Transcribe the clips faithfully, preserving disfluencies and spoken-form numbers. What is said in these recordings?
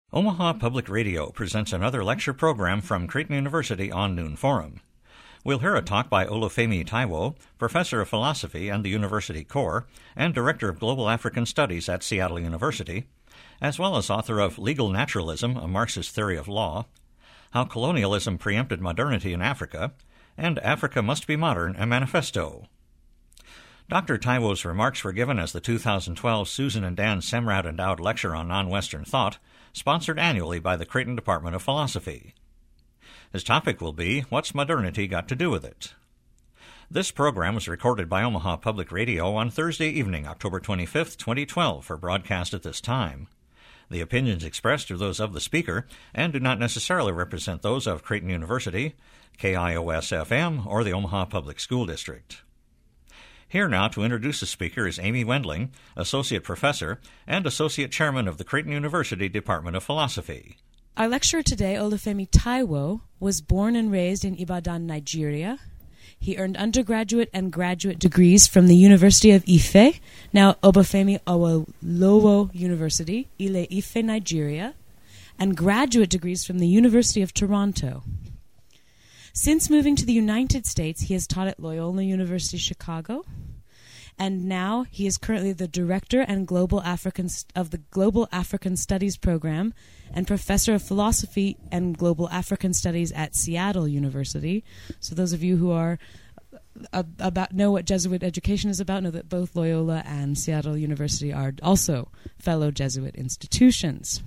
Omaha Public Radio presents another lecture program from Creighton University on Noon Forum. We'll hear a talk by Olufemi Taiwo, Professor of Philosophy and the University Core, and Director of Global African Studies at Seattle University, as well as author of Legal Naturalism, a Marxist Theory of Law, How Colonialism Preempted Modernity in Africa, and Africa Must Be Modern, a Manifesto. Doctor Taiwo's remarks were given as the two thousand twelve Susan and Dan Semrad Endowed Lecture on Non-Western Thought, sponsored annually by the Creighton Department of Philosophy. His topic will be, What's Modernity Got to Do with It? This program was recorded by Omaha Public Radio on Thursday evening, October twenty-fifth, twenty twelve, for broadcast at this time. The opinions expressed are those of the speaker and do not necessarily represent those of Creighton University, K I O S F M, or the Omaha Public School District. Here now to introduce the speaker is Amy Wendling, Associate Professor and Associate Chairman of the Creighton University Department of Philosophy. Our lecturer today, Olufemi Taiwo, was born and raised in Ibadan, Nigeria. He earned undergraduate and graduate degrees from the University of Ife, now Obafemi Awolowo University, Ile-Ife, Nigeria, and graduate degrees from the University of Toronto. Since moving to the United States, he has taught at Loyola University Chicago, and now he is currently the director and global African of the Global African Studies program and professor of philosophy and global African studies at Seattle University. So those of you who are uh, about know what Jesuit education is about know that both Loyola and Seattle University are also fellow Jesuit institutions.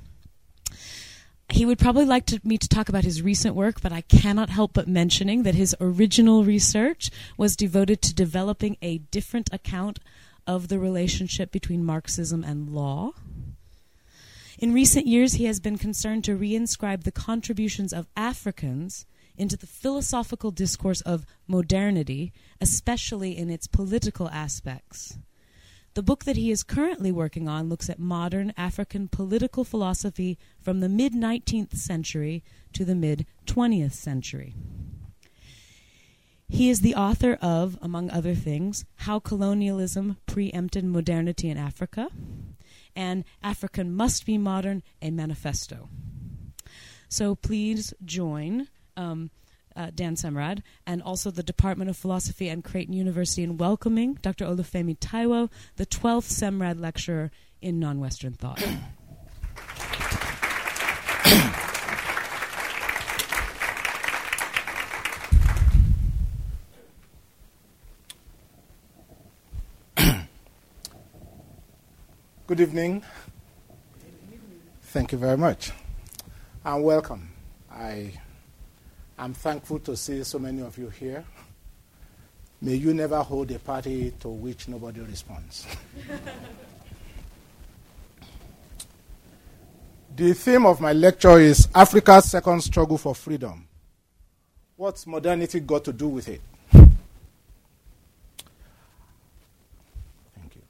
He would probably like to, me to talk about his recent work, but I cannot help but mentioning that his original research was devoted to developing a different account of the relationship between Marxism and law. In recent years, he has been concerned to reinscribe the contributions of Africans into the philosophical discourse of modernity, especially in its political aspects. The book that he is currently working on looks at modern African political philosophy from the mid-nineteenth century to the mid-twentieth century. He is the author of, among other things, How Colonialism Preempted Modernity in Africa, and Africa Must Be Modern, a Manifesto. So please join um, Uh, Dan Semrad, and also the Department of Philosophy and Creighton University in welcoming Doctor Olufemi Taiwo, the twelfth Semrad Lecturer in Non-Western Thought. Good evening. Thank you very much. And welcome. I I'm thankful to see so many of you here. May you never hold a party to which nobody responds. The theme of my lecture is Africa's Second Struggle for Freedom. What's modernity got to do with it? Thank you.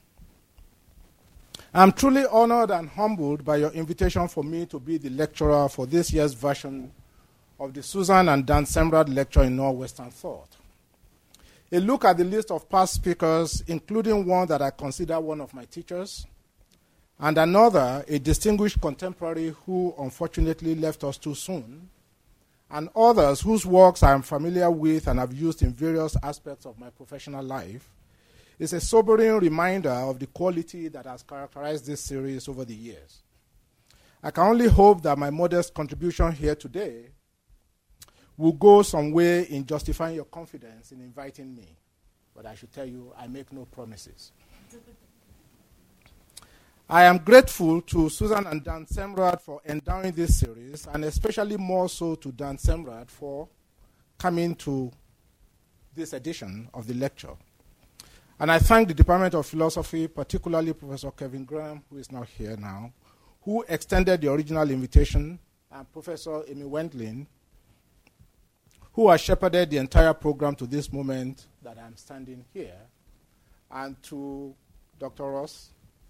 I'm truly honored and humbled by your invitation for me to be the lecturer for this year's version of the Susan and Dan Semrad Lecture in Non-Western Thought. A look at the list of past speakers, including one that I consider one of my teachers, and another, a distinguished contemporary who unfortunately left us too soon, and others whose works I am familiar with and have used in various aspects of my professional life, is a sobering reminder of the quality that has characterized this series over the years. I can only hope that my modest contribution here today will go some way in justifying your confidence in inviting me. But I should tell you, I make no promises. I am grateful to Susan and Dan Semrad for endowing this series, and especially more so to Dan Semrad for coming to this edition of the lecture. And I thank the Department of Philosophy, particularly Professor Kevin Graham, who is not here now, who extended the original invitation, and Professor Amy Wendling, who has shepherded the entire program to this moment that I'm standing here, and to Doctor Ross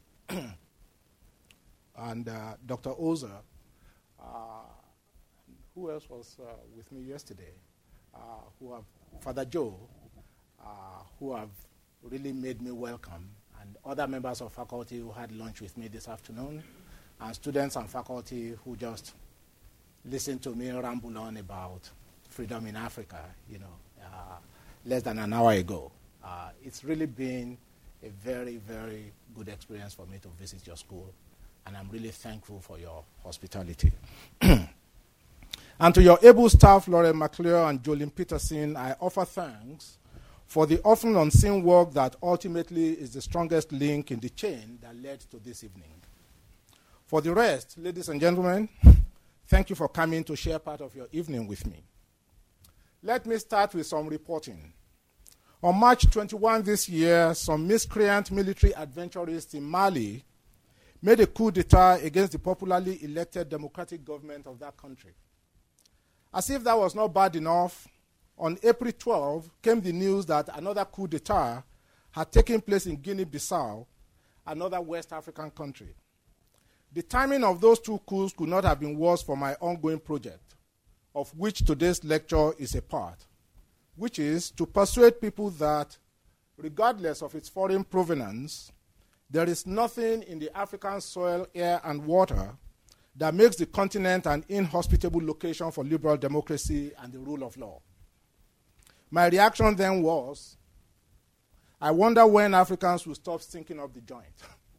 and uh, Doctor Ozer, uh, who else was uh, with me yesterday, uh, who have, Father Joe, uh, who have really made me welcome, and other members of faculty who had lunch with me this afternoon, and students and faculty who just listen to me ramble on about freedom in Africa, you know, uh, less than an hour ago. Uh, it's really been a very, very good experience for me to visit your school, and I'm really thankful for your hospitality. And to your able staff, Lauren McClure and Jolene Peterson, I offer thanks for the often unseen work that ultimately is the strongest link in the chain that led to this evening. For the rest, ladies and gentlemen, thank you for coming to share part of your evening with me. Let me start with some reporting. On March twenty-first this year, some miscreant military adventurers in Mali made a coup d'etat against the popularly elected democratic government of that country. As if that was not bad enough, on April twelfth came the news that another coup d'etat had taken place in Guinea-Bissau, another West African country. The timing of those two coups could not have been worse for my ongoing project, of which today's lecture is a part, which is to persuade people that, regardless of its foreign provenance, there is nothing in the African soil, air, and water that makes the continent an inhospitable location for liberal democracy and the rule of law. My reaction then was, I wonder when Africans will stop stinking up the joint.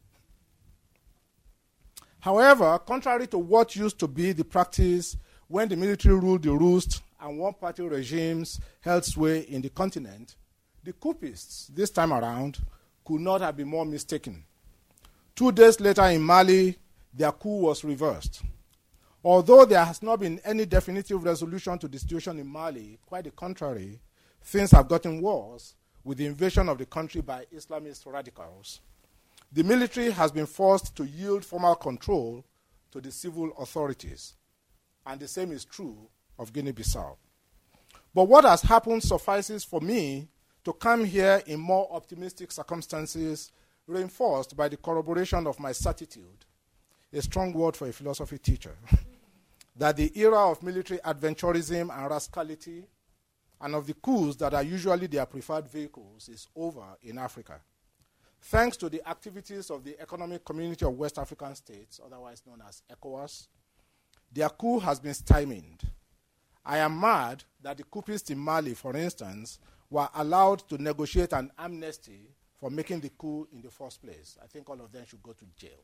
However, contrary to what used to be the practice when the military ruled the roost and one-party regimes held sway in the continent, the coupists this time around could not have been more mistaken. Two days later in Mali, their coup was reversed. Although there has not been any definitive resolution to the situation in Mali, quite the contrary, things have gotten worse with the invasion of the country by Islamist radicals. The military has been forced to yield formal control to the civil authorities, and the same is true of Guinea-Bissau. But what has happened suffices for me to come here in more optimistic circumstances, reinforced by the corroboration of my certitude, a strong word for a philosophy teacher, that the era of military adventurism and rascality and of the coups that are usually their preferred vehicles is over in Africa. Thanks to the activities of the Economic Community of West African States, otherwise known as ECOWAS, their coup has been stymied. I am mad that the coupists in Mali, for instance, were allowed to negotiate an amnesty for making the coup in the first place. I think all of them should go to jail.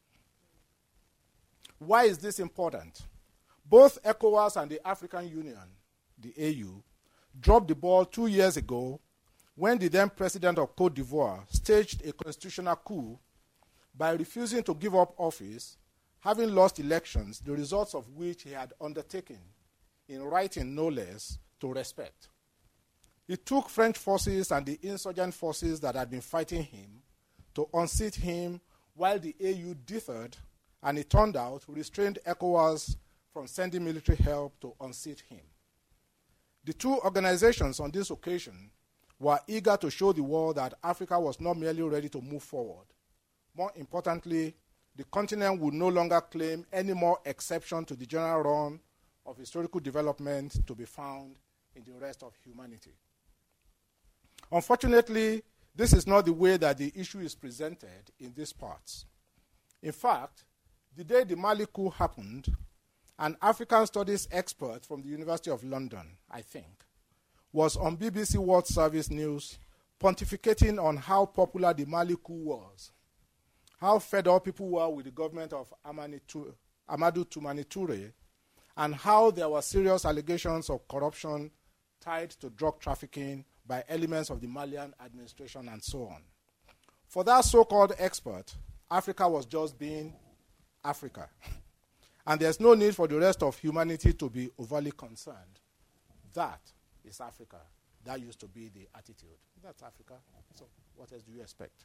Why is this important? Both ECOWAS and the African Union, the A U, dropped the ball two years ago when the then president of Cote d'Ivoire staged a constitutional coup by refusing to give up office, having lost elections, the results of which he had undertaken, in writing no less, to respect. It took French forces and the insurgent forces that had been fighting him to unseat him while the A U deferred, and it turned out restrained ECOWAS from sending military help to unseat him. The two organizations on this occasion were eager to show the world that Africa was not merely ready to move forward. More importantly, the continent would no longer claim any more exception to the general run of historical development to be found in the rest of humanity. Unfortunately, this is not the way that the issue is presented in these parts. In fact, the day the Mali coup happened, an African studies expert from the University of London, I think, was on B B C World Service News pontificating on how popular the Mali coup was, how fed up people were with the government of Amadou Toumani Touré, and how there were serious allegations of corruption tied to drug trafficking by elements of the Malian administration and so on. For that so-called expert, Africa was just being Africa. And there's no need for the rest of humanity to be overly concerned. That is Africa. That used to be the attitude. That's Africa. So what else do you expect?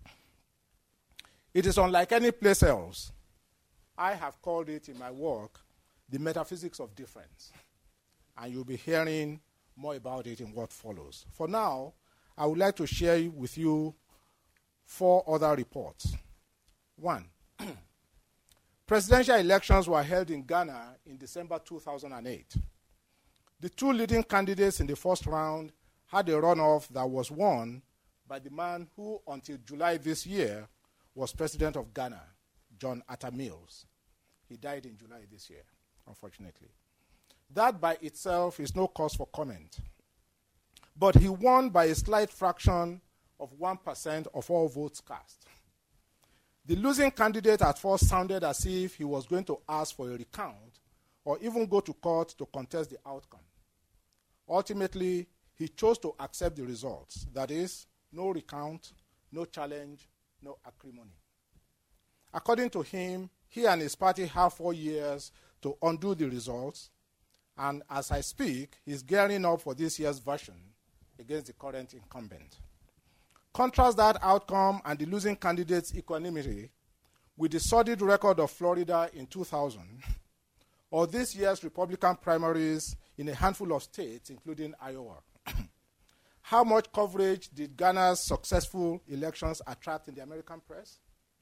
It is unlike any place else. I have called it in my work the metaphysics of difference. And you'll be hearing more about it in what follows. For now, I would like to share with you four other reports. One, presidential elections were held in Ghana in December two thousand eight. The two leading candidates in the first round had a runoff that was won by the man who, until July this year, was president of Ghana, John Atta Mills. He died in July this year, unfortunately. That by itself is no cause for comment. But he won by a slight fraction of one percent of all votes cast. The losing candidate at first sounded as if he was going to ask for a recount or even go to court to contest the outcome. Ultimately, he chose to accept the results. That is, no recount, no challenge, no acrimony. According to him, he and his party have four years to undo the results, and as I speak, he's gearing up for this year's version against the current incumbent. Contrast that outcome and the losing candidate's equanimity with the sordid record of Florida in two thousand, or this year's Republican primaries in a handful of states, including Iowa. How much coverage did Ghana's successful elections attract in the American press?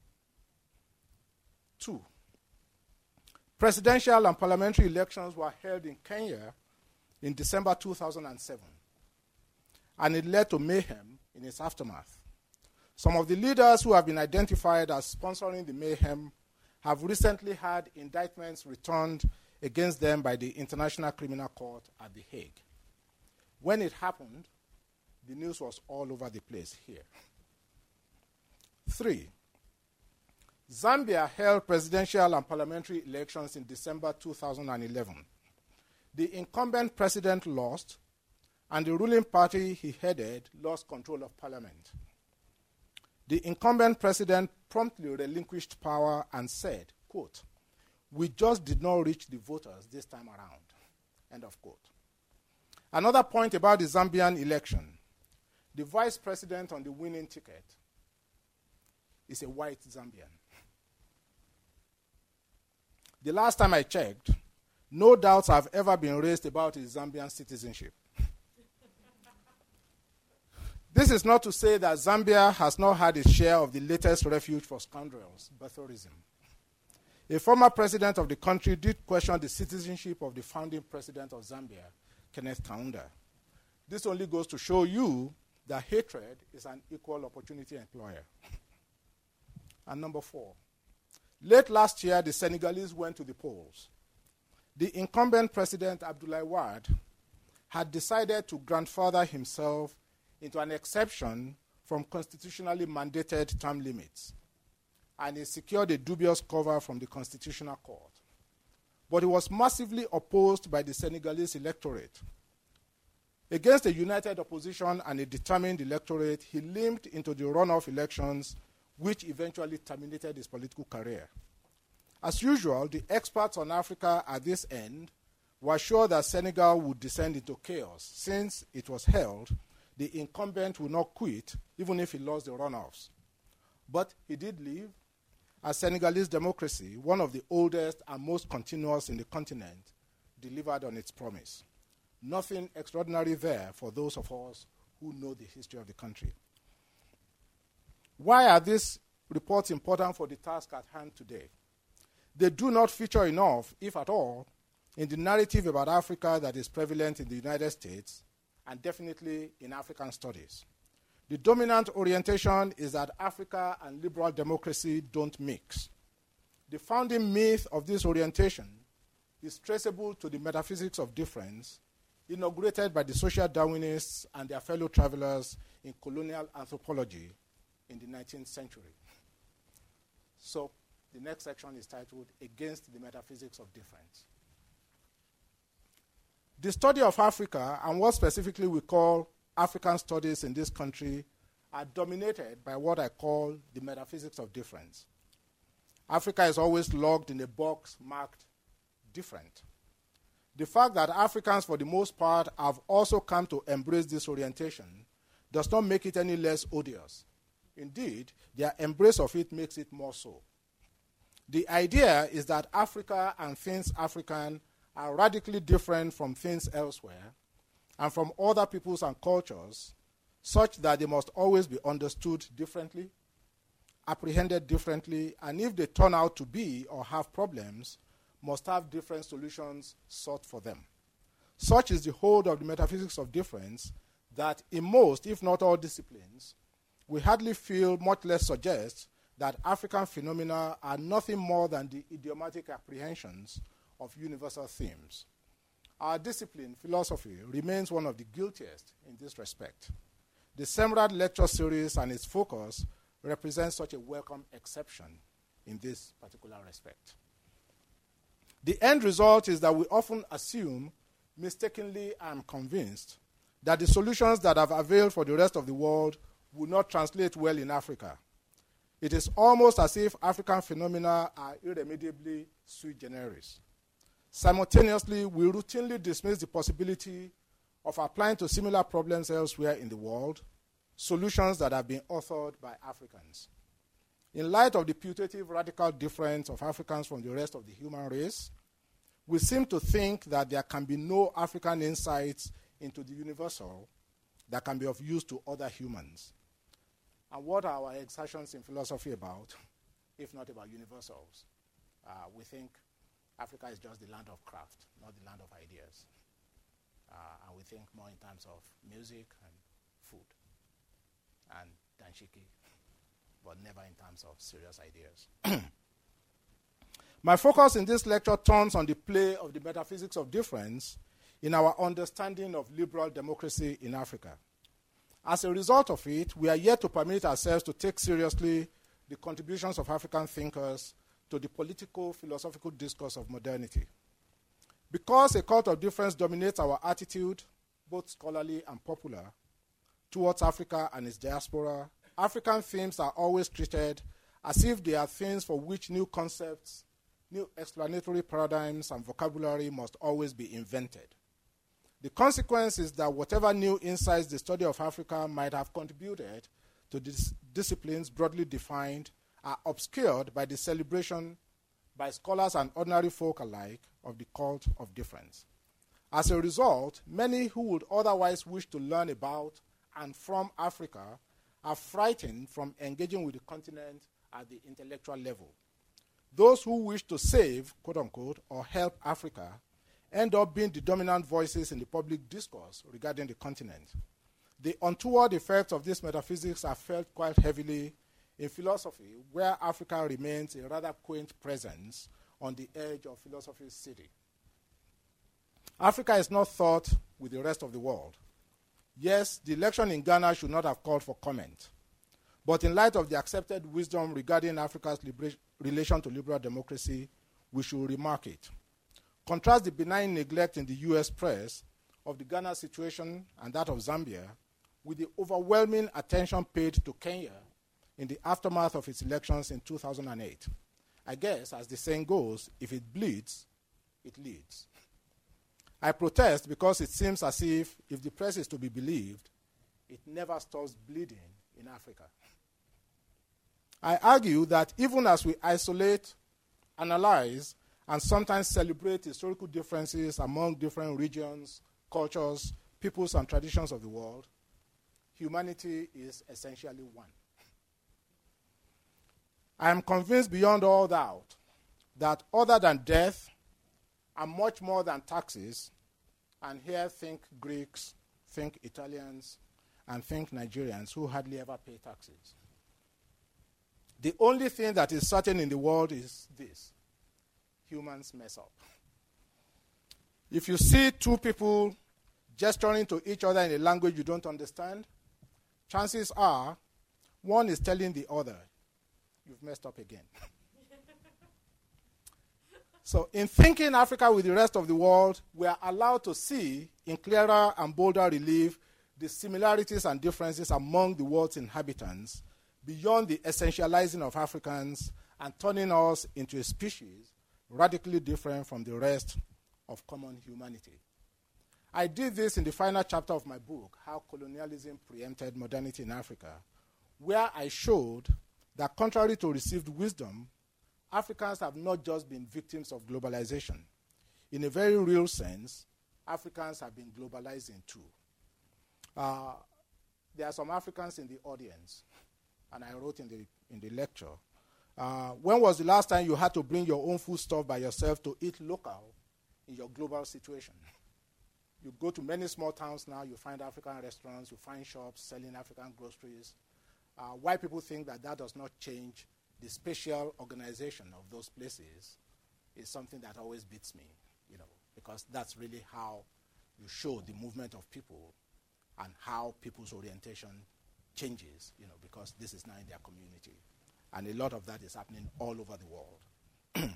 Two, presidential and parliamentary elections were held in Kenya in December two thousand seven, and it led to mayhem in its aftermath. Some of the leaders who have been identified as sponsoring the mayhem have recently had indictments returned against them by the International Criminal Court at The Hague. When it happened, the news was all over the place here. Three, Zambia held presidential and parliamentary elections in December two thousand eleven. The incumbent president lost, and the ruling party he headed lost control of parliament. The incumbent president promptly relinquished power and said, quote, "We just did not reach the voters this time around," end of quote. Another point about the Zambian election, the vice president on the winning ticket is a white Zambian. The last time I checked, no doubts have ever been raised about his Zambian citizenship. This is not to say that Zambia has not had its share of the latest refuge for scoundrels, birtherism. A former president of the country did question the citizenship of the founding president of Zambia, Kenneth Kaunda. This only goes to show you that hatred is an equal opportunity employer. And number four, late last year, the Senegalese went to the polls. The incumbent president, Abdoulaye Wade, had decided to grandfather himself into an exception from constitutionally mandated term limits, and he secured a dubious cover from the Constitutional Court. But he was massively opposed by the Senegalese electorate. Against a united opposition and a determined electorate, he limped into the runoff elections, which eventually terminated his political career. As usual, the experts on Africa at this end were sure that Senegal would descend into chaos. Since it was held, the incumbent would not quit, even if he lost the runoffs. But he did leave, as Senegalese democracy, one of the oldest and most continuous in the continent, delivered on its promise. Nothing extraordinary there for those of us who know the history of the country. Why are these reports important for the task at hand today? They do not feature enough, if at all, in the narrative about Africa that is prevalent in the United States and definitely in African studies. The dominant orientation is that Africa and liberal democracy don't mix. The founding myth of this orientation is traceable to the metaphysics of difference, inaugurated by the social Darwinists and their fellow travelers in colonial anthropology in the nineteenth century. So the next section is titled Against the Metaphysics of Difference. The study of Africa, and what specifically we call African studies in this country, are dominated by what I call the metaphysics of difference. Africa is always logged in a box marked different. The fact that Africans, for the most part, have also come to embrace this orientation does not make it any less odious. Indeed, their embrace of it makes it more so. The idea is that Africa and things African are radically different from things elsewhere and from other peoples and cultures, such that they must always be understood differently, apprehended differently, and if they turn out to be or have problems, must have different solutions sought for them. Such is the hold of the metaphysics of difference that in most, if not all disciplines, we hardly feel, much less suggest, that African phenomena are nothing more than the idiomatic apprehensions of universal themes. Our discipline, philosophy, remains one of the guiltiest in this respect. The Semrad lecture series and its focus represent such a welcome exception in this particular respect. The end result is that we often assume, mistakenly I am convinced, that the solutions that have availed for the rest of the world will not translate well in Africa. It is almost as if African phenomena are irremediably sui generis. Simultaneously, we routinely dismiss the possibility of applying to similar problems elsewhere in the world, solutions that have been authored by Africans. In light of the putative radical difference of Africans from the rest of the human race, we seem to think that there can be no African insights into the universal that can be of use to other humans. And what are our exertions in philosophy about, if not about universals? Uh, we think Africa is just the land of craft, not the land of ideas. Uh, and we think more in terms of music and food and danshiki, but never in terms of serious ideas. My focus in this lecture turns on the play of the metaphysics of difference in our understanding of liberal democracy in Africa. As a result of it, we are yet to permit ourselves to take seriously the contributions of African thinkers to the political, philosophical discourse of modernity. Because a cult of difference dominates our attitude, both scholarly and popular, towards Africa and its diaspora, African themes are always treated as if they are things for which new concepts, new explanatory paradigms, and vocabulary must always be invented. The consequence is that whatever new insights the study of Africa might have contributed to these disciplines broadly defined are obscured by the celebration by scholars and ordinary folk alike of the cult of difference. As a result, many who would otherwise wish to learn about and from Africa are frightened from engaging with the continent at the intellectual level. Those who wish to save, quote unquote, or help Africa end up being the dominant voices in the public discourse regarding the continent. The untoward effects of this metaphysics are felt quite heavily in philosophy, where Africa remains a rather quaint presence on the edge of philosophy's city. Africa is not thought with the rest of the world. Yes, the election in Ghana should not have called for comment. But in light of the accepted wisdom regarding Africa's libera- relation to liberal democracy, we should remark it. Contrast the benign neglect in the U S press of the Ghana situation and that of Zambia with the overwhelming attention paid to Kenya in the aftermath of its elections in two thousand eight. I guess, as the saying goes, if it bleeds, it leads. I protest because it seems as if, if the press is to be believed, it never stops bleeding in Africa. I argue that even as we isolate, analyze, and sometimes celebrate historical differences among different regions, cultures, peoples, and traditions of the world, humanity is essentially one. I am convinced beyond all doubt that other than death, and much more than taxes, and here think Greeks, think Italians, and think Nigerians who hardly ever pay taxes. The only thing that is certain in the world is this: humans mess up. If you see two people gesturing to each other in a language you don't understand, chances are one is telling the other, you've messed up again. So in thinking Africa with the rest of the world, we are allowed to see in clearer and bolder relief the similarities and differences among the world's inhabitants beyond the essentializing of Africans and turning us into a species radically different from the rest of common humanity. I did this in the final chapter of my book, How Colonialism Preempted Modernity in Africa, where I showed that contrary to received wisdom, Africans have not just been victims of globalization. In a very real sense, Africans have been globalizing too. Uh, there are some Africans in the audience, and I wrote in the, in the lecture, uh, when was the last time you had to bring your own food stuff by yourself to eat local in your global situation? You go to many small towns now, you find African restaurants, you find shops selling African groceries. Uh, why people think that that does not change the spatial organization of those places is something that always beats me, you know, because that's really how you show the movement of people and how people's orientation changes, you know, because this is now in their community. And a lot of that is happening all over the world.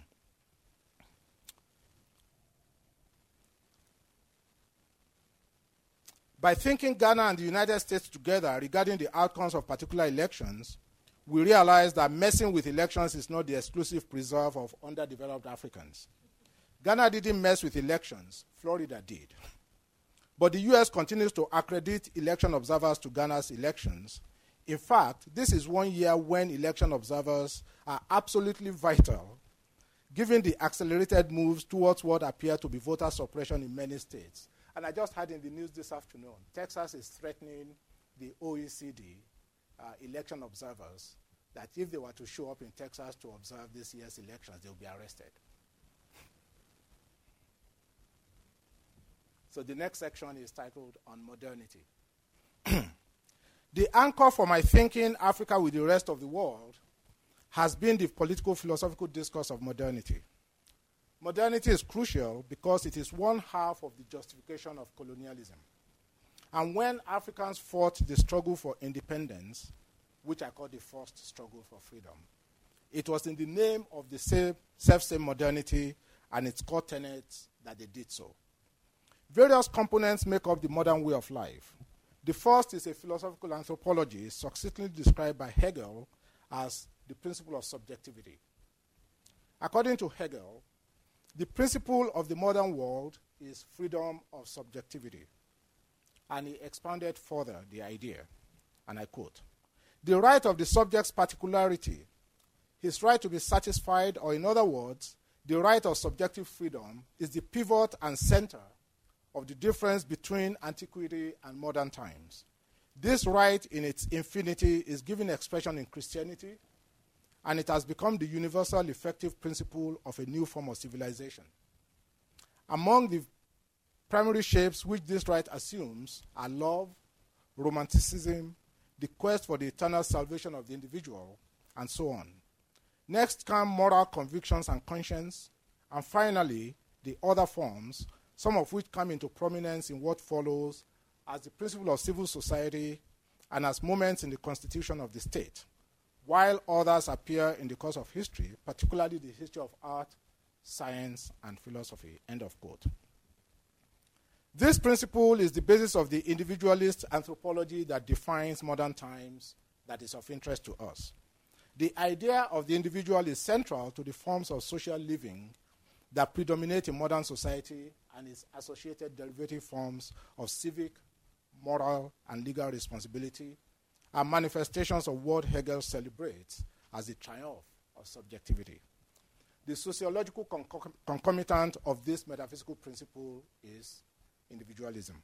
By thinking Ghana and the United States together regarding the outcomes of particular elections, we realize that messing with elections is not the exclusive preserve of underdeveloped Africans. Ghana didn't mess with elections, Florida did. But the U S continues to accredit election observers to Ghana's elections. In fact, this is one year when election observers are absolutely vital, given the accelerated moves towards what appear to be voter suppression in many states. And I just heard in the news this afternoon, Texas is threatening the O E C D uh, election observers that if they were to show up in Texas to observe this year's elections, they'll be arrested. So the next section is titled On Modernity. The anchor for my thinking Africa with the rest of the world has been the political philosophical discourse of modernity. Modernity is crucial because it is one half of the justification of colonialism. And when Africans fought the struggle for independence, which I call the first struggle for freedom, it was in the name of the same self-same modernity and its core tenets that they did so. Various components make up the modern way of life. The first is a philosophical anthropology succinctly described by Hegel as the principle of subjectivity. According to Hegel, the principle of the modern world is freedom of subjectivity. And he expounded further the idea, and I quote, "The right of the subject's particularity, his right to be satisfied, or in other words, the right of subjective freedom, is the pivot and center of the difference between antiquity and modern times. This right in its infinity is given expression in Christianity, and it has become the universal effective principle of a new form of civilization. Among the primary shapes which this right assumes are love, romanticism, the quest for the eternal salvation of the individual, and so on. Next come moral convictions and conscience, and finally, the other forms, some of which come into prominence in what follows as the principle of civil society and as moments in the constitution of the state, while others appear in the course of history, particularly the history of art, science, and philosophy." End of quote. This principle is the basis of the individualist anthropology that defines modern times that is of interest to us. The idea of the individual is central to the forms of social living that predominate in modern society and its associated derivative forms of civic, moral, and legal responsibility are manifestations of what Hegel celebrates as the triumph of subjectivity. The sociological concom- concomitant of this metaphysical principle is individualism.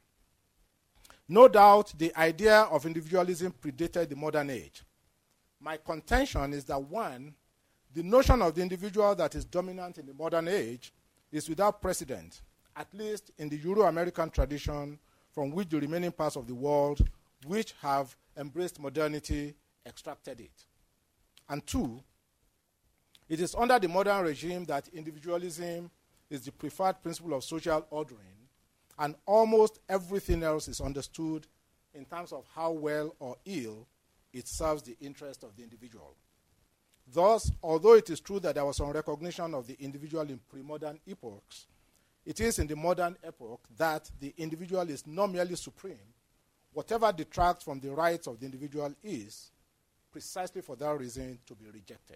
No doubt the idea of individualism predated the modern age. My contention is that, one, the notion of the individual that is dominant in the modern age is without precedent, at least in the Euro-American tradition from which the remaining parts of the world which have embraced modernity extracted it. And two, it is under the modern regime that individualism is the preferred principle of social ordering, and almost everything else is understood in terms of how well or ill it serves the interest of the individual. Thus, although it is true that there was some recognition of the individual in pre-modern epochs, it is in the modern epoch that the individual is not merely supreme. Whatever detracts from the rights of the individual is, precisely for that reason, to be rejected.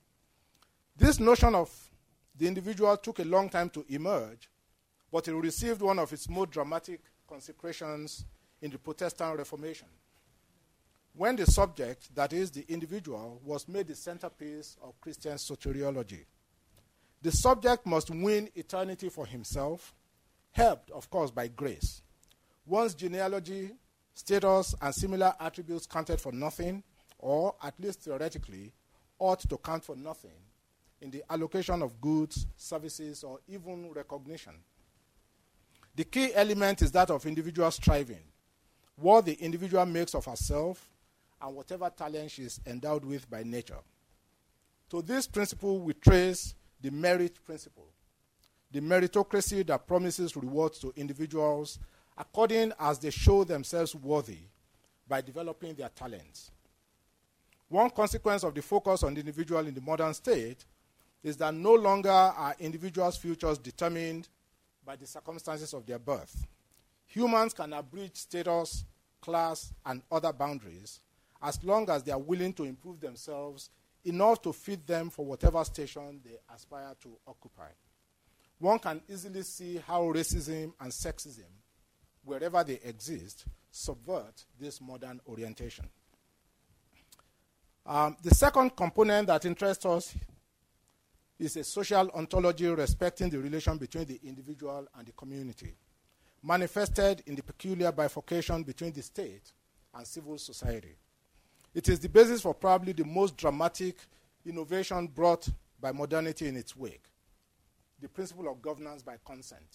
This notion of the individual took a long time to emerge, but it received one of its most dramatic consecrations in the Protestant Reformation, when the subject, that is the individual, was made the centerpiece of Christian soteriology. The subject must win eternity for himself, helped, of course, by grace. One's genealogy, status, and similar attributes counted for nothing, or, at least theoretically, ought to count for nothing in the allocation of goods, services, or even recognition. The key element is that of individual striving, what the individual makes of herself, and whatever talent she is endowed with by nature. To this principle, we trace the merit principle, the meritocracy that promises rewards to individuals according as they show themselves worthy by developing their talents. One consequence of the focus on the individual in the modern state is that no longer are individuals' futures determined by the circumstances of their birth. Humans can abridge status, class, and other boundaries as long as they are willing to improve themselves enough to fit them for whatever station they aspire to occupy. One can easily see how racism and sexism, wherever they exist, subvert this modern orientation. Um, the second component that interests us is a social ontology respecting the relation between the individual and the community, manifested in the peculiar bifurcation between the state and civil society. It is the basis for probably the most dramatic innovation brought by modernity in its wake, the principle of governance by consent.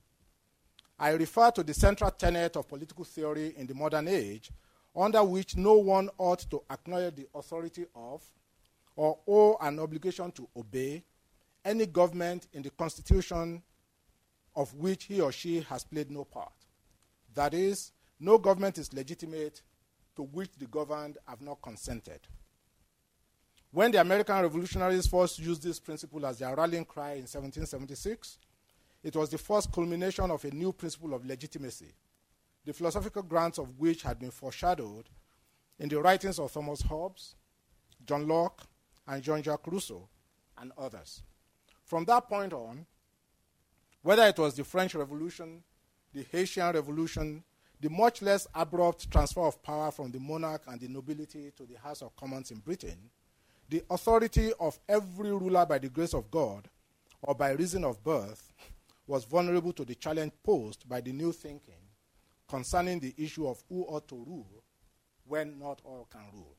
I refer to the central tenet of political theory in the modern age, under which no one ought to acknowledge the authority of or owe an obligation to obey any government in the constitution of which he or she has played no part. That is, no government is legitimate to which the governed have not consented. When the American revolutionaries first used this principle as their rallying cry in seventeen seventy-six, it was the first culmination of a new principle of legitimacy, the philosophical grounds of which had been foreshadowed in the writings of Thomas Hobbes, John Locke, and Jean-Jacques Rousseau, and others. From that point on, whether it was the French Revolution, the Haitian Revolution, the much less abrupt transfer of power from the monarch and the nobility to the House of Commons in Britain, the authority of every ruler by the grace of God or by reason of birth was vulnerable to the challenge posed by the new thinking concerning the issue of who ought to rule when not all can rule.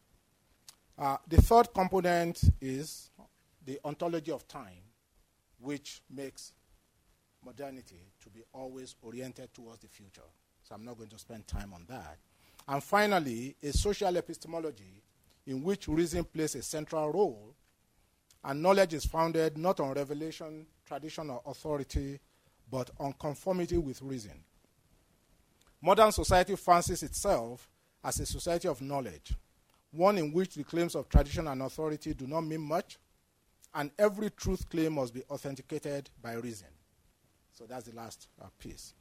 Uh, the third component is the ontology of time, which makes modernity to be always oriented towards the future. So I'm not going to spend time on that. And finally, a social epistemology in which reason plays a central role, and knowledge is founded not on revelation, tradition, or authority, but on conformity with reason. Modern society fancies itself as a society of knowledge, one in which the claims of tradition and authority do not mean much, and every truth claim must be authenticated by reason. So that's the last uh, piece.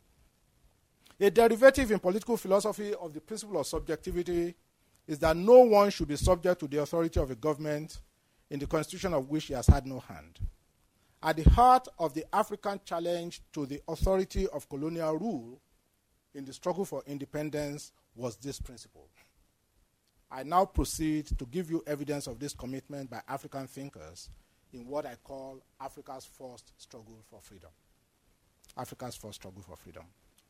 A derivative in political philosophy of the principle of subjectivity is that no one should be subject to the authority of a government in the constitution of which he has had no hand. At the heart of the African challenge to the authority of colonial rule in the struggle for independence was this principle. I now proceed to give you evidence of this commitment by African thinkers in what I call Africa's first struggle for freedom. Africa's first struggle for freedom.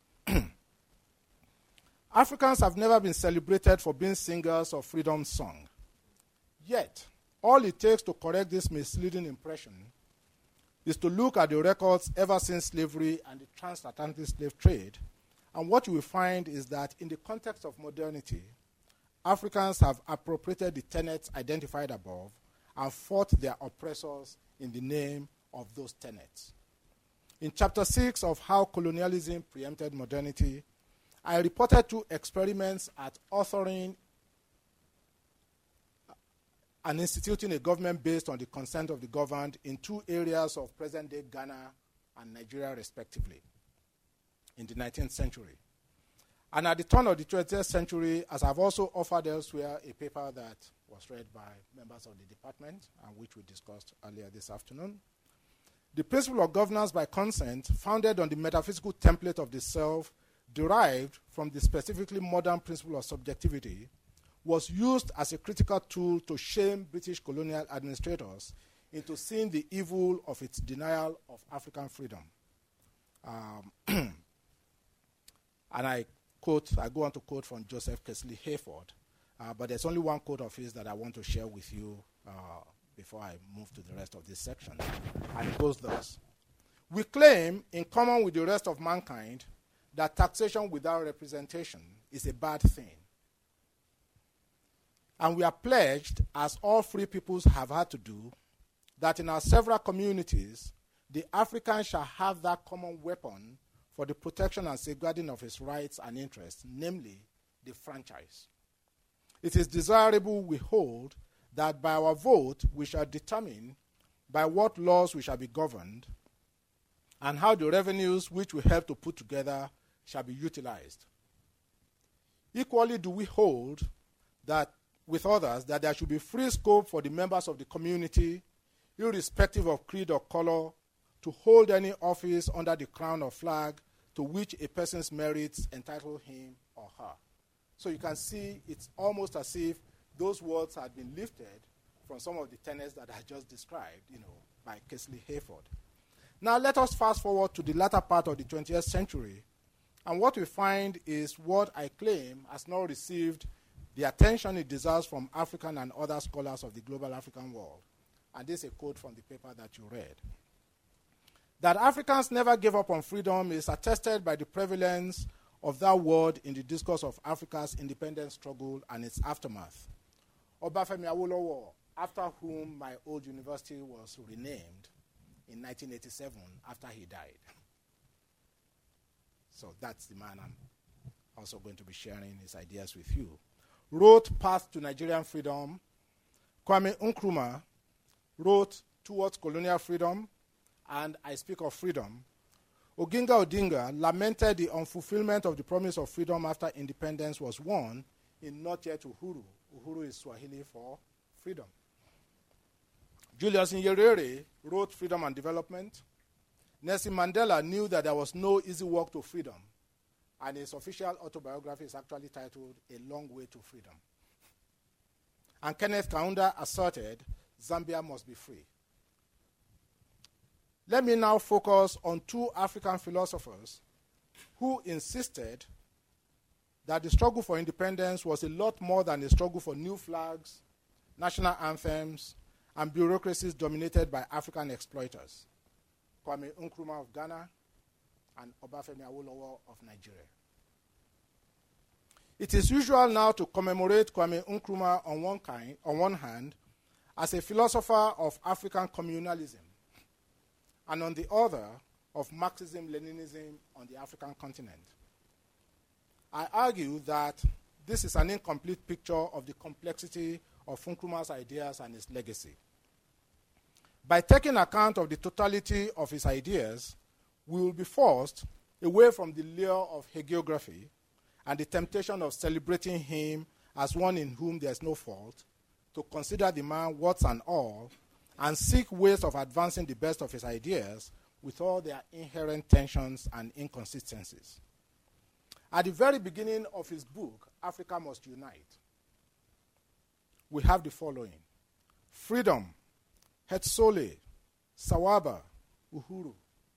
Africans have never been celebrated for being singers of freedom song. Yet, all it takes to correct this misleading impression is to look at the records ever since slavery and the transatlantic slave trade, and what you will find is that in the context of modernity, Africans have appropriated the tenets identified above and fought their oppressors in the name of those tenets. In chapter six of How Colonialism Preempted Modernity, I reported two experiments at authoring and instituting a government based on the consent of the governed in two areas of present-day Ghana and Nigeria, respectively, in the nineteenth century. And at the turn of the twentieth century, as I've also offered elsewhere, a paper that was read by members of the department and which we discussed earlier this afternoon, the principle of governance by consent, founded on the metaphysical template of the self, derived from the specifically modern principle of subjectivity, was used as a critical tool to shame British colonial administrators into seeing the evil of its denial of African freedom. Um, and I quote, I go on to quote from Joseph Kesley Hayford, uh, but there's only one quote of his that I want to share with you uh, before I move to the rest of this section. And it goes thus: we claim, in common with the rest of mankind, that taxation without representation is a bad thing. And we are pledged, as all free peoples have had to do, that in our several communities, the African shall have that common weapon for the protection and safeguarding of his rights and interests, namely the franchise. It is desirable, we hold, that by our vote we shall determine by what laws we shall be governed and how the revenues which we help to put together shall be utilized. Equally do we hold that with others that there should be free scope for the members of the community, irrespective of creed or color, to hold any office under the crown or flag to which a person's merits entitle him or her. So you can see it's almost as if those words had been lifted from some of the tenets that I just described, you know, by Kesley Hayford. Now let us fast forward to the latter part of the twentieth century, and what we find is what I claim has not received the attention it deserves from African and other scholars of the global African world. And this is a quote from the paper that you read. That Africans never gave up on freedom is attested by the prevalence of that word in the discourse of Africa's independence struggle and its aftermath. Obafemi Awolowo, after whom my old university was renamed in nineteen eighty-seven after he died. So that's the man I'm also going to be sharing his ideas with you. Wrote Path to Nigerian Freedom. Kwame Nkrumah wrote Towards Colonial Freedom, and I Speak of Freedom. Oginga Odinga lamented the unfulfillment of the promise of freedom after independence was won in Not Yet Uhuru. Uhuru is Swahili for freedom. Julius Nyerere wrote Freedom and Development. Nelson Mandela knew that there was no easy walk to freedom, and his official autobiography is actually titled A Long Way to Freedom. And Kenneth Kaunda asserted Zambia must be free. Let me now focus on two African philosophers who insisted that the struggle for independence was a lot more than a struggle for new flags, national anthems, and bureaucracies dominated by African exploiters. Kwame Nkrumah of Ghana and Obafemi Awolowo of Nigeria. It is usual now to commemorate Kwame Nkrumah on one, kind, on one hand as a philosopher of African communalism, and on the other, of Marxism-Leninism on the African continent. I argue that this is an incomplete picture of the complexity of Nkrumah's ideas and his legacy. By taking account of the totality of his ideas, we will be forced away from the lure of hagiography and the temptation of celebrating him as one in whom there is no fault, to consider the man warts and all, and seek ways of advancing the best of his ideas with all their inherent tensions and inconsistencies. At the very beginning of his book, Africa Must Unite, we have the following: freedom, Hetsole, Sawaba, Uhuru.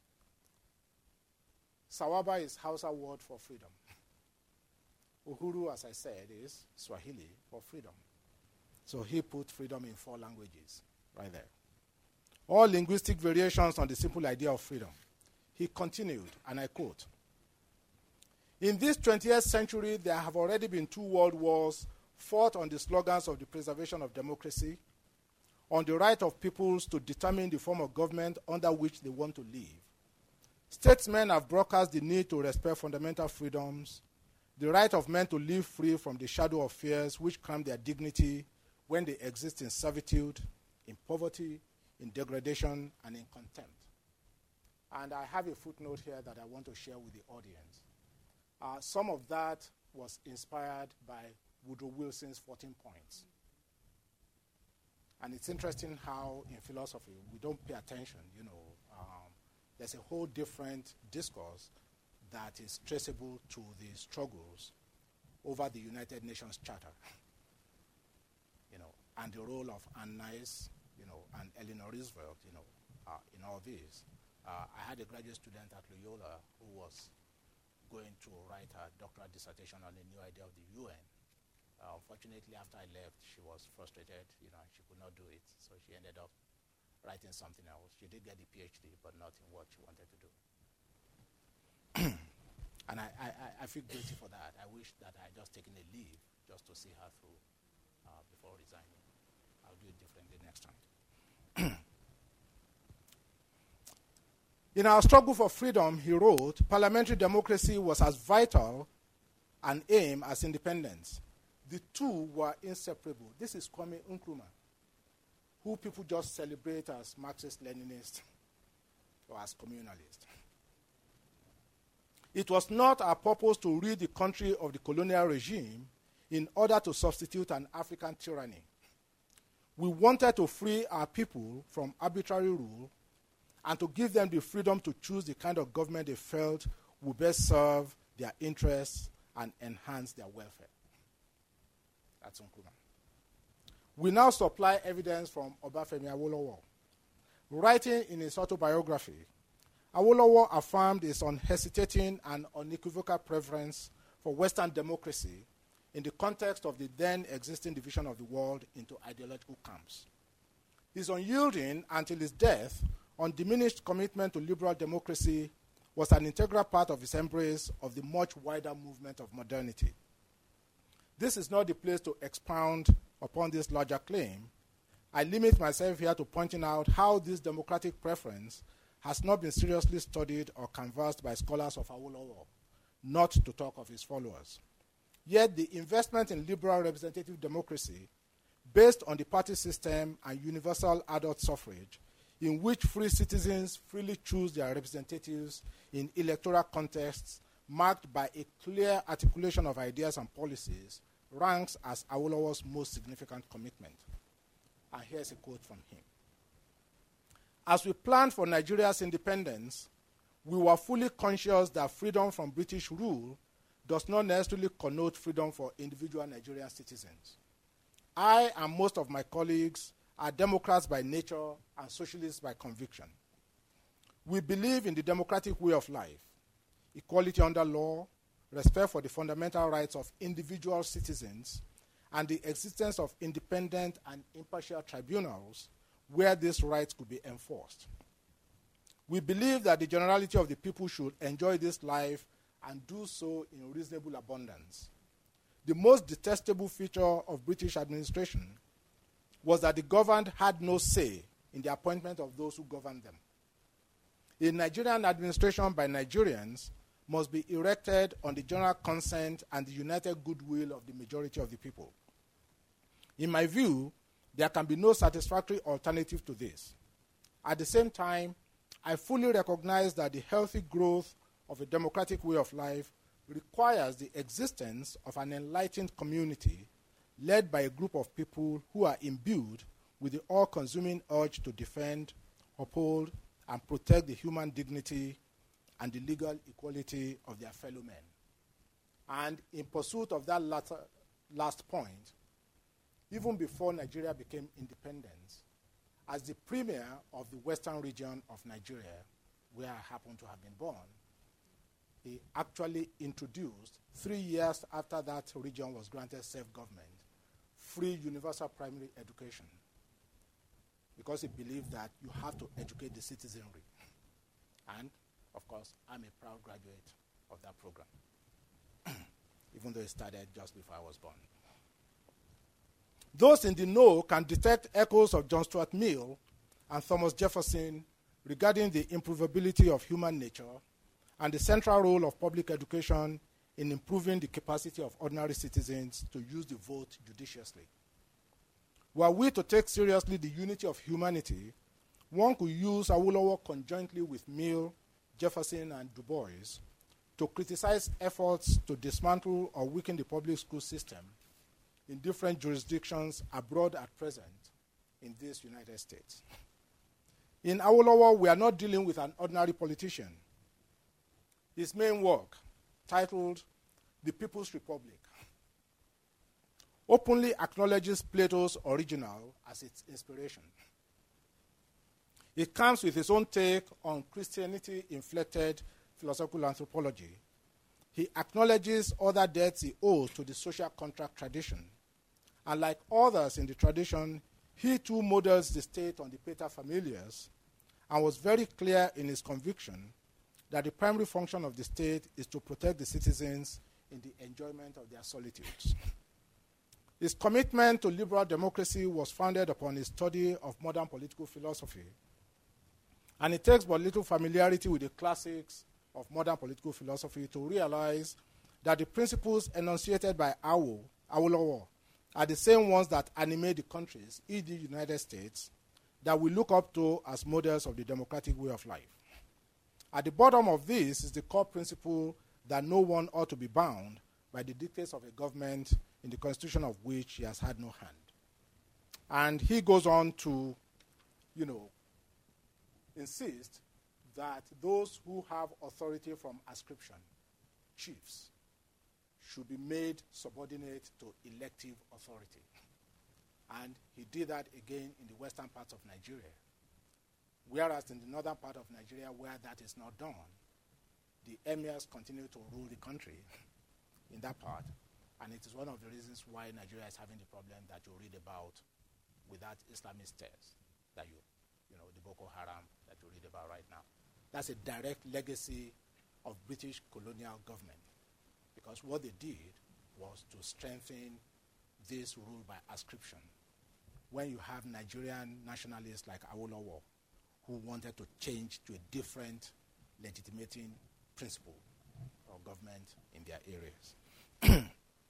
Sawaba is Hausa word for freedom. Uhuru, as I said, is Swahili for freedom. So he put freedom in four languages, right there. All linguistic variations on the simple idea of freedom. He continued, and I quote, "In this twentieth century, there have already been two world wars fought on the slogans of the preservation of democracy, on the right of peoples to determine the form of government under which they want to live. Statesmen have broadcast the need to respect fundamental freedoms, the right of men to live free from the shadow of fears which cramp their dignity when they exist in servitude, in poverty, in degradation, and in contempt." And I have a footnote here that I want to share with the audience. Uh, some of that was inspired by Woodrow Wilson's fourteen points. And it's interesting how in philosophy we don't pay attention, you know. Um, there's a whole different discourse that is traceable to the struggles over the United Nations Charter, you know, and the role of Anne Nice, you know, and Eleanor Roosevelt, you know, uh, in all this. Uh, I had a graduate student at Loyola who was going to write her doctoral dissertation on a new idea of the U N. Uh, unfortunately, after I left, she was frustrated, you know, and she could not do it, so she ended up writing something else. She did get the PhD, but not in what she wanted to do. And I, I, I feel guilty for that. I wish that I had just taken a leave just to see her through. uh, before resigning. I'll do it differently next time. In our struggle for freedom, he wrote, parliamentary democracy was as vital an aim as independence. The two were inseparable. This is Kwame Nkrumah, who people just celebrate as Marxist-Leninist or as communalist. It was not our purpose to rid the country of the colonial regime in order to substitute an African tyranny. We wanted to free our people from arbitrary rule and to give them the freedom to choose the kind of government they felt would best serve their interests and enhance their welfare. That's Nkrumah. We now supply evidence from Obafemi Awolowo. Writing in his autobiography, Awolowo affirmed his unhesitating and unequivocal preference for Western democracy in the context of the then existing division of the world into ideological camps. His unyielding, until his death, undiminished commitment to liberal democracy was an integral part of his embrace of the much wider movement of modernity. This is not the place to expound upon this larger claim. I limit myself here to pointing out how this democratic preference has not been seriously studied or canvassed by scholars of Awolowo, not to talk of his followers. Yet the investment in liberal representative democracy, based on the party system and universal adult suffrage, in which free citizens freely choose their representatives in electoral contests marked by a clear articulation of ideas and policies, ranks as Awolowo's most significant commitment. And here's a quote from him. As we planned for Nigeria's independence, we were fully conscious that freedom from British rule does not necessarily connote freedom for individual Nigerian citizens. I and most of my colleagues are Democrats by nature and socialists by conviction. We believe in the democratic way of life, equality under law, respect for the fundamental rights of individual citizens, and the existence of independent and impartial tribunals where these rights could be enforced. We believe that the generality of the people should enjoy this life and do so in reasonable abundance. The most detestable feature of British administration was that the governed had no say in the appointment of those who governed them. A Nigerian administration by Nigerians must be erected on the general consent and the united goodwill of the majority of the people. In my view, there can be no satisfactory alternative to this. At the same time, I fully recognize that the healthy growth of a democratic way of life requires the existence of an enlightened community led by a group of people who are imbued with the all-consuming urge to defend, uphold, and protect the human dignity and the legal equality of their fellow men. And in pursuit of that latter, last point, even before Nigeria became independent, as the premier of the western region of Nigeria, where I happen to have been born, he actually introduced, three years after that region was granted self-government, free universal primary education, because he believed that you have to educate the citizenry. And, of course, I'm a proud graduate of that program, even though it started just before I was born. Those in the know can detect echoes of John Stuart Mill and Thomas Jefferson regarding the improvability of human nature and the central role of public education in improving the capacity of ordinary citizens to use the vote judiciously. Were we to take seriously the unity of humanity, one could use Awolowo conjointly with Mill, Jefferson, and Du Bois to criticize efforts to dismantle or weaken the public school system in different jurisdictions abroad at present in these United States. In Awolowo, we are not dealing with an ordinary politician. His main work, titled The People's Republic, openly acknowledges Plato's original as its inspiration. It comes with his own take on Christianity-inflected philosophical anthropology. He acknowledges other debts he owes to the social contract tradition. And like others in the tradition, he too models the state on the pater familias and was very clear in his conviction that the primary function of the state is to protect the citizens in the enjoyment of their solitudes. His commitment to liberal democracy was founded upon his study of modern political philosophy, and it takes but little familiarity with the classics of modern political philosophy to realize that the principles enunciated by Awo, Awolowo are the same ones that animate the countries, for example the United States, that we look up to as models of the democratic way of life. At the bottom of this is the core principle that no one ought to be bound by the dictates of a government in the constitution of which he has had no hand. And he goes on to, you know, insist that those who have authority from ascription, chiefs, should be made subordinate to elective authority. And he did that again in the western parts of Nigeria. Whereas in the northern part of Nigeria, where that is not done, the emirs continue to rule the country in that part. And it is one of the reasons why Nigeria is having the problem that you read about with that Islamist terror that you, you know, the Boko Haram that you read about right now. That's a direct legacy of British colonial government, because what they did was to strengthen this rule by ascription. When you have Nigerian nationalists like Awolowo who wanted to change to a different legitimating principle of government in their areas.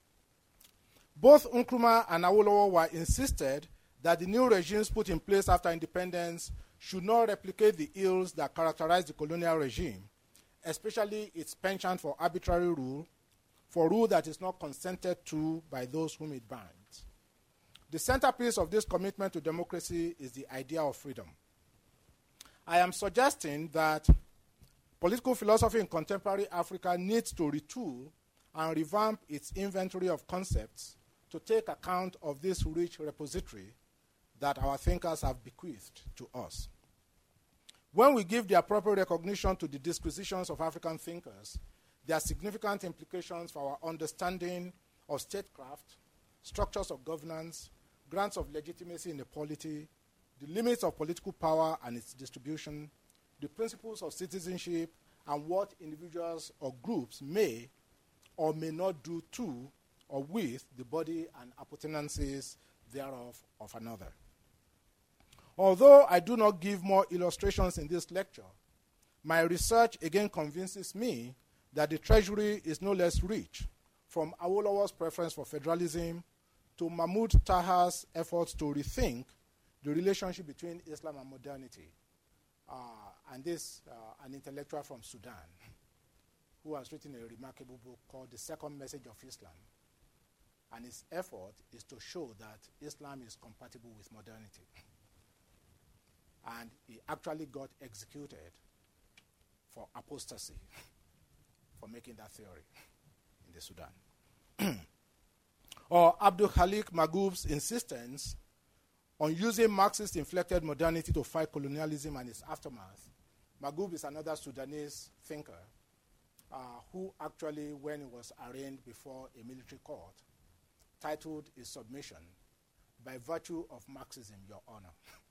Both Nkrumah and Awolowo were insisted that the new regimes put in place after independence should not replicate the ills that characterized the colonial regime, especially its penchant for arbitrary rule, for rule that is not consented to by those whom it binds. The centerpiece of this commitment to democracy is the idea of freedom. I am suggesting that political philosophy in contemporary Africa needs to retool and revamp its inventory of concepts to take account of this rich repository that our thinkers have bequeathed to us. When we give the appropriate recognition to the disquisitions of African thinkers, there are significant implications for our understanding of statecraft, structures of governance, grants of legitimacy in the polity, the limits of political power and its distribution, the principles of citizenship, and what individuals or groups may or may not do to or with the body and appurtenances thereof of another. Although I do not give more illustrations in this lecture, my research again convinces me that the Treasury is no less rich, from Awolowo's preference for federalism to Mahmoud Taha's efforts to rethink the relationship between Islam and modernity. Uh, and this, uh, an intellectual from Sudan, who has written a remarkable book called The Second Message of Islam. And his effort is to show that Islam is compatible with modernity. And he actually got executed for apostasy, for making that theory in the Sudan. Or Abdul Khalik Magoob's insistence on using Marxist-inflected modernity to fight colonialism and its aftermath. Magoob is another Sudanese thinker uh, who actually, when he was arraigned before a military court, titled his submission, "By Virtue of Marxism, Your Honor."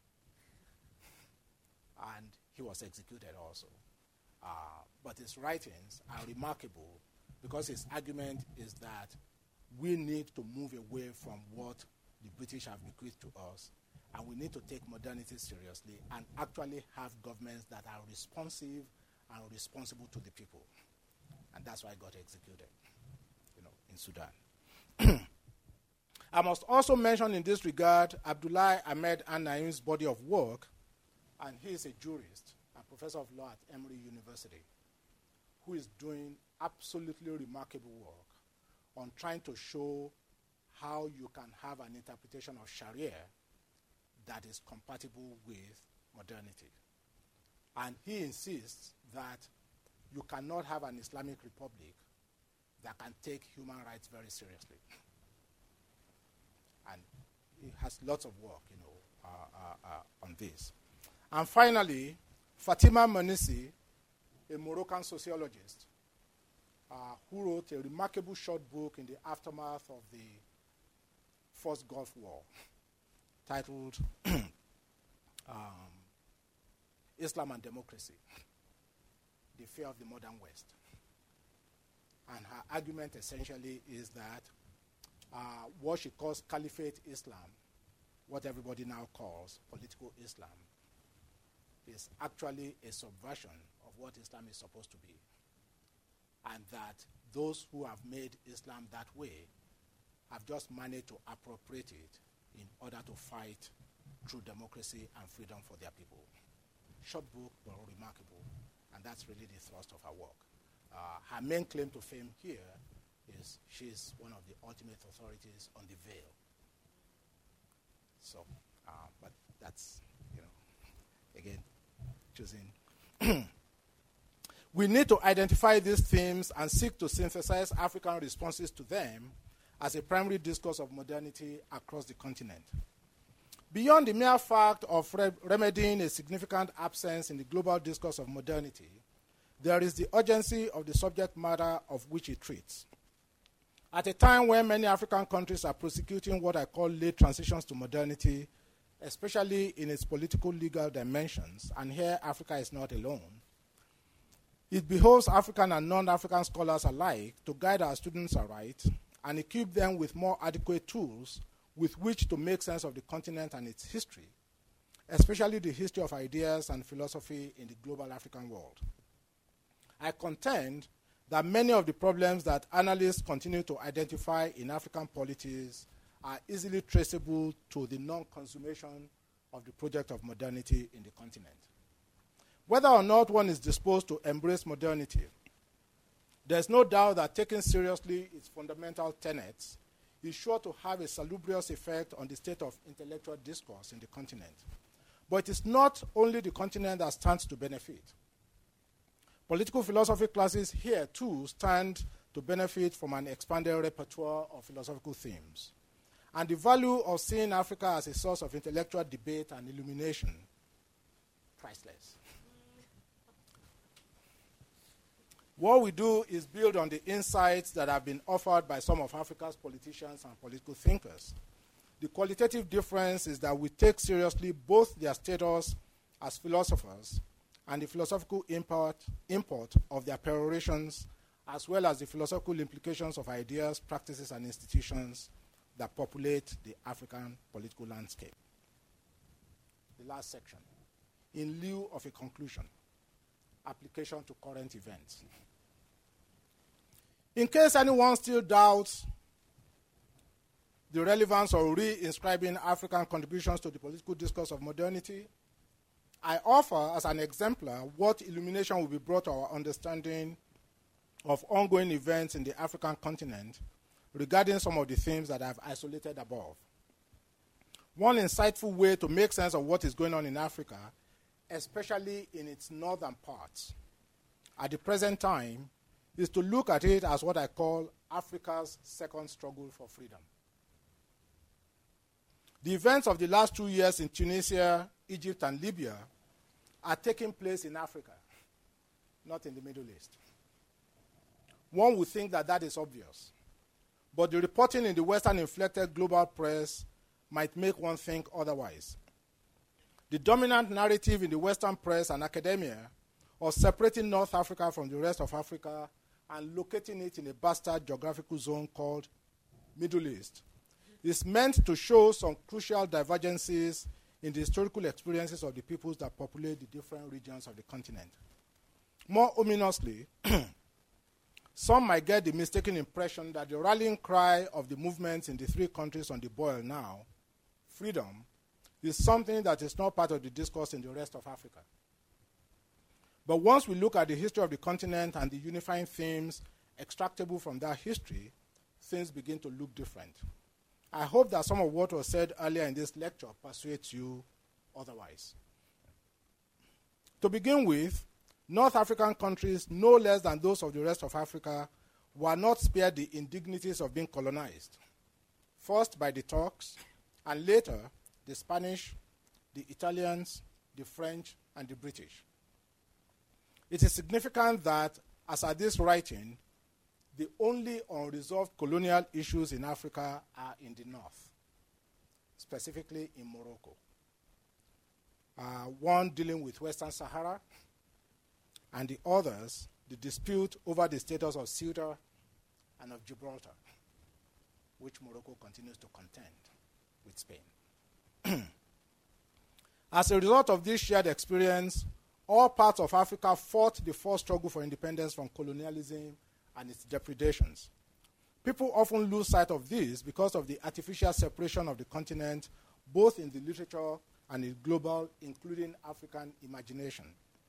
And he was executed also. Uh, but his writings are remarkable because his argument is that we need to move away from what the British have bequeathed to us, and we need to take modernity seriously and actually have governments that are responsive and responsible to the people. And that's why I got executed, you know, in Sudan. I must also mention in this regard Abdullah Ahmed An-Naim's body of work, and he is a jurist and professor of law at Emory University, who is doing absolutely remarkable work on trying to show how you can have an interpretation of Sharia that is compatible with modernity. And he insists that you cannot have an Islamic republic that can take human rights very seriously. And he has lots of work, you know, uh, uh, uh, on this. And finally, Fatima Mernissi, a Moroccan sociologist, uh, who wrote a remarkable short book in the aftermath of the First Gulf War, titled um, Islam and Democracy, The Fear of the Modern West. And her argument essentially is that uh, what she calls Caliphate Islam, what everybody now calls political Islam, is actually a subversion of what Islam is supposed to be. And that those who have made Islam that way have just managed to appropriate it in order to fight through democracy and freedom for their people. Short book, but remarkable, and that's really the thrust of her work. Uh, her main claim to fame here is she's one of the ultimate authorities on the veil. So, uh, but that's, you know, again, choosing. We need to identify these themes and seek to synthesize African responses to them as a primary discourse of modernity across the continent. Beyond the mere fact of re- remedying a significant absence in the global discourse of modernity, there is the urgency of the subject matter of which it treats. At a time when many African countries are prosecuting what I call late transitions to modernity, especially in its political legal dimensions, and here Africa is not alone, it behoves African and non-African scholars alike to guide our students aright and equip them with more adequate tools with which to make sense of the continent and its history, especially the history of ideas and philosophy in the global African world. I contend that many of the problems that analysts continue to identify in African polities are easily traceable to the non-consummation of the project of modernity in the continent. Whether or not one is disposed to embrace modernity, there's no doubt that taking seriously its fundamental tenets is sure to have a salubrious effect on the state of intellectual discourse in the continent. But it is not only the continent that stands to benefit. Political philosophy classes here, too, stand to benefit from an expanded repertoire of philosophical themes. And the value of seeing Africa as a source of intellectual debate and illumination, priceless. What we do is build on the insights that have been offered by some of Africa's politicians and political thinkers. The qualitative difference is that we take seriously both their status as philosophers and the philosophical import, import of their perorations, as well as the philosophical implications of ideas, practices, and institutions that populate the African political landscape. The last section. In lieu of a conclusion, application to current events. In case anyone still doubts the relevance of re-inscribing African contributions to the political discourse of modernity, I offer as an exemplar what illumination will be brought to our understanding of ongoing events in the African continent regarding some of the themes that I've isolated above. One insightful way to make sense of what is going on in Africa, especially in its northern parts, at the present time, is to look at it as what I call Africa's second struggle for freedom. The events of the last two years in Tunisia, Egypt, and Libya are taking place in Africa, not in the Middle East. One would think that that is obvious, but the reporting in the Western-inflected global press might make one think otherwise. The dominant narrative in the Western press and academia of separating North Africa from the rest of Africa and locating it in a bastard geographical zone called Middle East is meant to show some crucial divergences in the historical experiences of the peoples that populate the different regions of the continent. More ominously, some might get the mistaken impression that the rallying cry of the movements in the three countries on the boil now, freedom, is something that is not part of the discourse in the rest of Africa. But once we look at the history of the continent and the unifying themes extractable from that history, things begin to look different. I hope that some of what was said earlier in this lecture persuades you otherwise. To begin with, North African countries, no less than those of the rest of Africa, were not spared the indignities of being colonized, first by the Turks, and later the Spanish, the Italians, the French, and the British. It is significant that, as at this writing, the only unresolved colonial issues in Africa are in the north, specifically in Morocco. Uh, one dealing with Western Sahara, and the others, the dispute over the status of Ceuta and of Gibraltar. which Morocco continues to contend with Spain. As a result of this shared experience, all parts of Africa fought the first struggle for independence from colonialism and its depredations. People often lose sight of this because of the artificial separation of the continent, both in the literature and in global, including African imagination.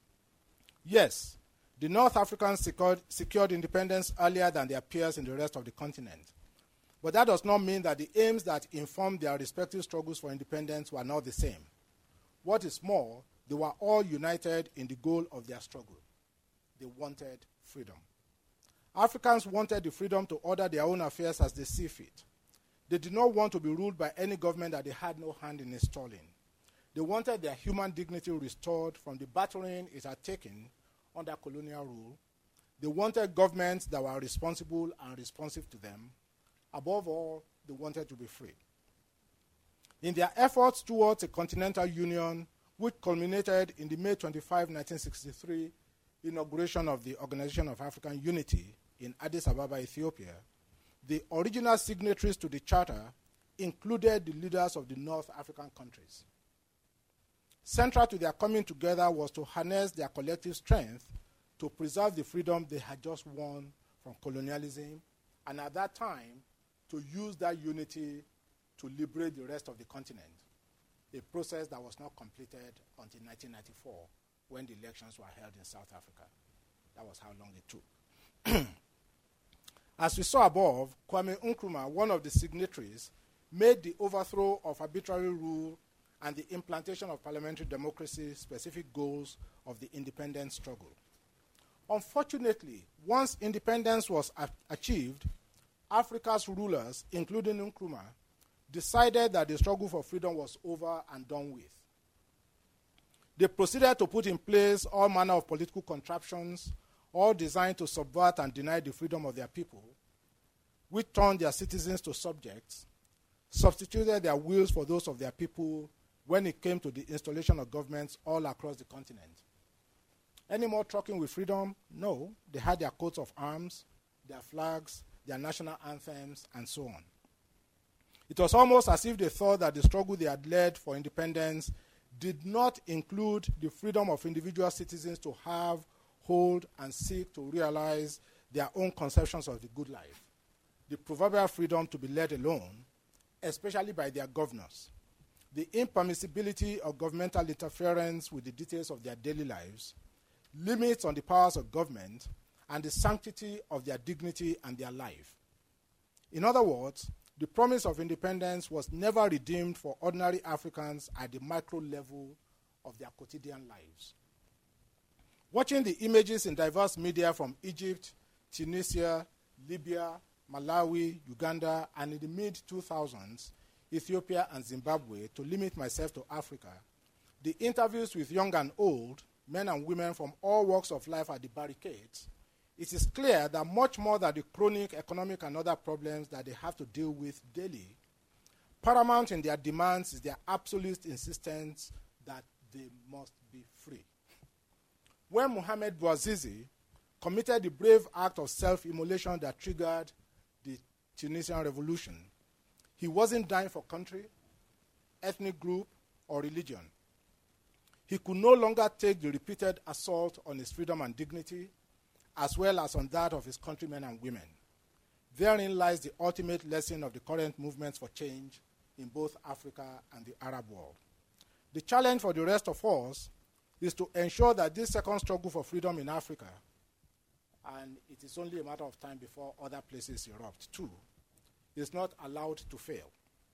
Yes, the North Africans secured, secured independence earlier than their peers in the rest of the continent. But that does not mean that the aims that informed their respective struggles for independence were not the same. What is more, they were all united in the goal of their struggle. They wanted freedom. Africans wanted the freedom to order their own affairs as they see fit. They did not want to be ruled by any government that they had no hand in installing. They wanted their human dignity restored from the battering it had taken under colonial rule. They wanted governments that were responsible and responsive to them. Above all, they wanted to be free. In their efforts towards a continental union, which culminated in the May twenty-fifth, nineteen sixty-three inauguration of the Organization of African Unity in Addis Ababa, Ethiopia, the original signatories to the charter included the leaders of the North African countries. Central to their coming together was to harness their collective strength to preserve the freedom they had just won from colonialism, and at that time, to use that unity to liberate the rest of the continent, a process that was not completed until nineteen ninety-four, when the elections were held in South Africa. That was how long it took. As we saw above, Kwame Nkrumah, one of the signatories, made the overthrow of arbitrary rule and the implantation of parliamentary democracy specific goals of the independence struggle. Unfortunately, once independence was a- achieved, Africa's rulers, including Nkrumah, decided that the struggle for freedom was over and done with. They proceeded to put in place all manner of political contraptions, all designed to subvert and deny the freedom of their people, which turned their citizens to subjects, substituted their wills for those of their people when it came to the installation of governments all across the continent. Any more trucking with freedom? No. They had their coats of arms, their flags, their national anthems, and so on. It was almost as if they thought that the struggle they had led for independence did not include the freedom of individual citizens to have, hold, and seek to realize their own conceptions of the good life, the proverbial freedom to be let alone, especially by their governors, the impermissibility of governmental interference with the details of their daily lives, limits on the powers of government, and the sanctity of their dignity and their life. In other words, the promise of independence was never redeemed for ordinary Africans at the micro level of their quotidian lives. Watching the images in diverse media from Egypt, Tunisia, Libya, Malawi, Uganda, and in the mid two thousands, Ethiopia and Zimbabwe, to limit myself to Africa, the interviews with young and old, men and women from all walks of life at the barricades, it is clear that much more than the chronic economic and other problems that they have to deal with daily, paramount in their demands is their absolute insistence that they must be free. When Mohamed Bouazizi committed the brave act of self-immolation that triggered the Tunisian revolution, he wasn't dying for country, ethnic group, or religion. He could no longer take the repeated assault on his freedom and dignity, as well as on that of his countrymen and women. Therein lies the ultimate lesson of the current movements for change in both Africa and the Arab world. The challenge for the rest of us is to ensure that this second struggle for freedom in Africa, and it is only a matter of time before other places erupt too, is not allowed to fail.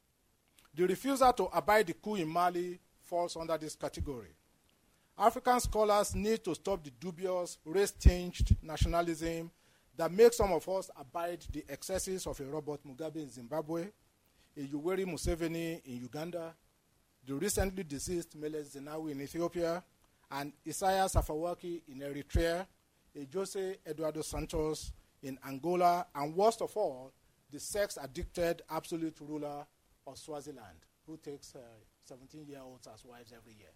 The refusal to abide the coup in Mali falls under this category. African scholars need to stop the dubious, race-tinged nationalism that makes some of us abide the excesses of a Robert Mugabe in Zimbabwe, a Yoweri Museveni in Uganda, the recently deceased Meles Zenawi in Ethiopia, and Isaias Afwerki in Eritrea, a Jose Eduardo Santos in Angola, and worst of all, the sex-addicted absolute ruler of Swaziland, who takes seventeen-year-olds as wives every year.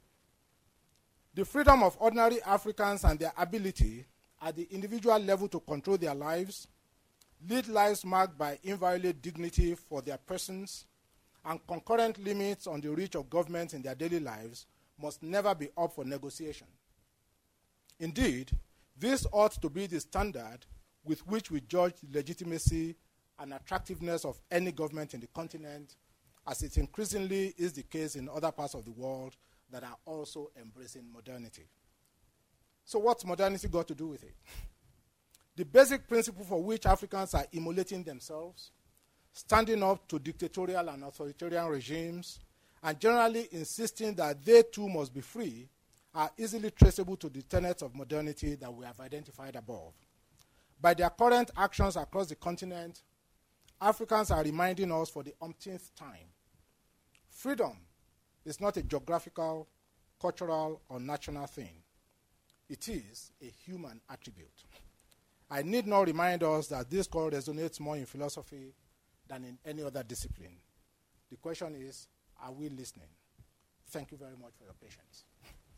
The freedom of ordinary Africans and their ability at the individual level to control their lives, lead lives marked by inviolate dignity for their persons, and concurrent limits on the reach of governments in their daily lives must never be up for negotiation. Indeed, this ought to be the standard with which we judge the legitimacy and attractiveness of any government in the continent, as it increasingly is the case in other parts of the world that are also embracing modernity. So what's modernity got to do with it? The basic principle for which Africans are immolating themselves, standing up to dictatorial and authoritarian regimes, and generally insisting that they too must be free, are easily traceable to the tenets of modernity that we have identified above. By their current actions across the continent, Africans are reminding us for the umpteenth time, freedom is not a geographical, cultural, or national thing. It is a human attribute. I need not remind us that this call resonates more in philosophy than in any other discipline. The question is, are we listening? Thank you very much for your patience.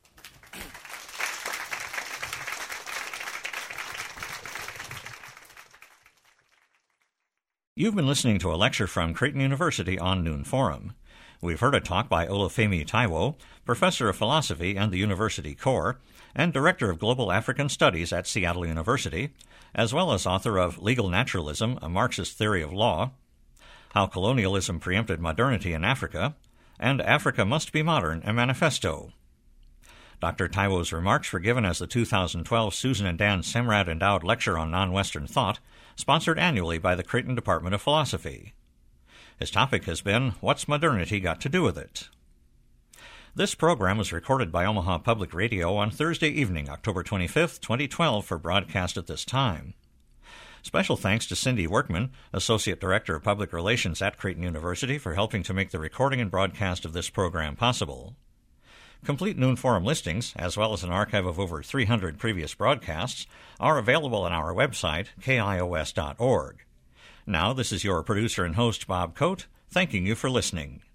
You've been listening to a lecture from Creighton University on Noon Forum. We've heard a talk by Olufemi Taiwo, Professor of Philosophy and the University Core, and Director of Global African Studies at Seattle University, as well as author of Legal Naturalism, A Marxist Theory of Law, How Colonialism Preempted Modernity in Africa, and Africa Must Be Modern, a Manifesto. Doctor Taiwo's remarks were given as the two thousand twelve Susan and Dan Semrad Endowed Lecture on Non-Western Thought, sponsored annually by the Creighton Department of Philosophy. His topic has been, What's Modernity Got to Do with It? This program was recorded by Omaha Public Radio on Thursday evening, October twenty-fifth, twenty twelve, for broadcast at this time. Special thanks to Cindy Workman, Associate Director of Public Relations at Creighton University, for helping to make the recording and broadcast of this program possible. Complete Noon Forum listings, as well as an archive of over three hundred previous broadcasts, are available on our website, K I O S dot org. Now, this is your producer and host, Bob Coate, thanking you for listening.